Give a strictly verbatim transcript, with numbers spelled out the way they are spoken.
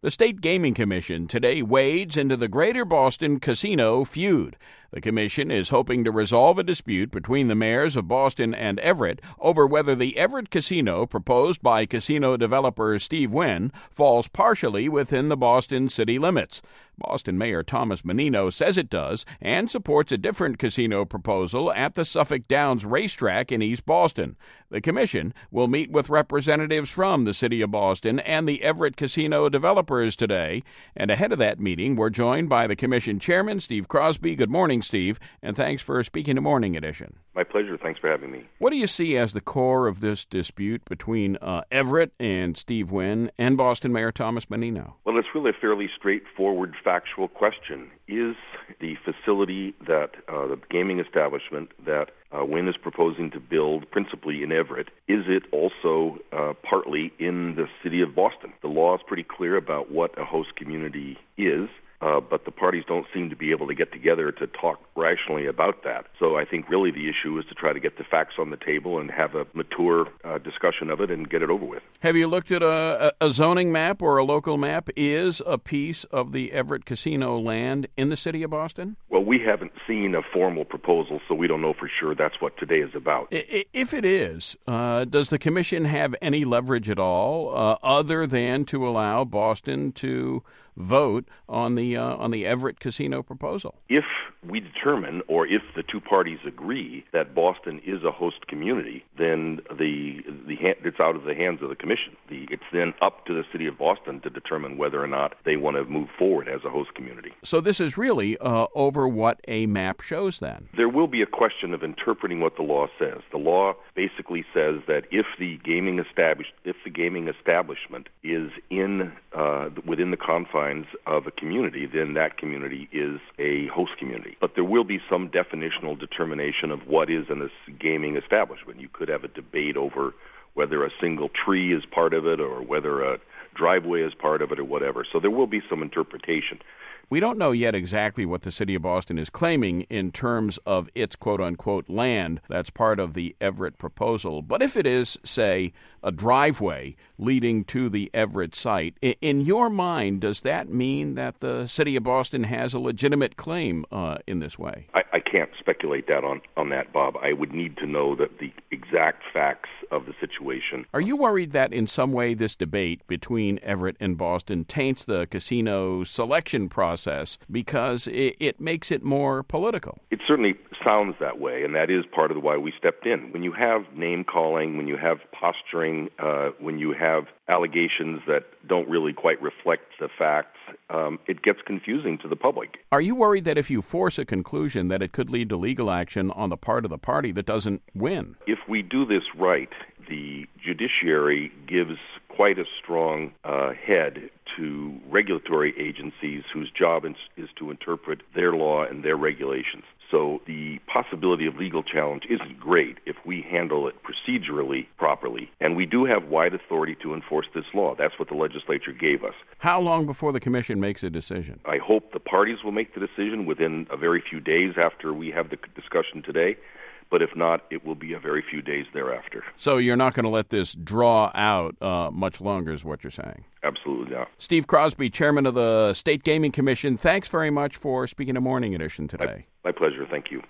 The State Gaming Commission today wades into the Greater Boston casino feud. The commission is hoping to resolve a dispute between the mayors of Boston and Everett over whether the Everett casino proposed by casino developer Steve Wynn falls partially within the Boston city limits. Boston Mayor Thomas Menino says it does and supports a different casino proposal at the Suffolk Downs racetrack in East Boston. The commission will meet with representatives from the city of Boston and the Everett casino developers today. And ahead of that meeting, we're joined by the commission chairman, Steve Crosby. Good morning, Steve, and thanks for speaking to Morning Edition. My pleasure. Thanks for having me. What do you see as the core of this dispute between uh, Everett and Steve Wynn and Boston Mayor Thomas Menino? Well, it's really a fairly straightforward factual question. Is the facility that uh, the gaming establishment that uh, Wynn is proposing to build principally in Everett, is it also uh, partly in the city of Boston? The law is pretty clear about what a host community is. Uh, but the parties don't seem to be able to get together to talk rationally about that. So I think really the issue is to try to get the facts on the table and have a mature uh, discussion of it and get it over with. Have you looked at a, a zoning map or a local map? Is a piece of the Everett casino land in the city of Boston? Well, we haven't seen a formal proposal, so we don't know for sure that's what today is about. If it is, uh, does the commission have any leverage at all uh, other than to allow Boston to vote on the uh, on the Everett casino proposal? If we determine, or if the two parties agree that Boston is a host community, then the the it's out of the hands of the commission. The, it's then up to the city of Boston to determine whether or not they want to move forward as a host community. So this is really uh, over what a map shows then? There will be a question of interpreting what the law says. The law basically says that if the gaming established, if the gaming establishment is in uh, within the confines of a community, then that community is a host community. But there will be some definitional determination of what is a gaming establishment. You could have a debate over whether a single tree is part of it or whether a driveway is part of it or whatever. So there will be some interpretation. We don't know yet exactly what the city of Boston is claiming in terms of its quote-unquote land that's part of the Everett proposal. But if it is, say, a driveway leading to the Everett site, in your mind, does that mean that the city of Boston has a legitimate claim uh, in this way? I, I can't speculate that on, on that, Bob. I would need to know that the exact facts of the situation. Are you worried that in some way this debate between Everett and Boston taints the casino selection process because it, it makes it more political? It certainly sounds that way, and that is part of why we stepped in. When you have name-calling, when you have posturing, uh, when you have allegations that don't really quite reflect the facts, um, it gets confusing to the public. Are you worried that if you force a conclusion that it could lead to legal action on the part of the party that doesn't win? If we do this right, the judiciary gives quite a strong uh, head to regulatory agencies whose job is, is to interpret their law and their regulations. So the possibility of legal challenge isn't great if we handle it procedurally properly. And we do have wide authority to enforce this law. That's what the legislature gave us. How long before the commission makes a decision? I hope the parties will make the decision within a very few days after we have the discussion today. But if not, it will be a very few days thereafter. So you're not going to let this draw out uh, much longer is what you're saying? Absolutely not. Steve Crosby, chairman of the State Gaming Commission, thanks very much for speaking to Morning Edition today. My, my pleasure. Thank you.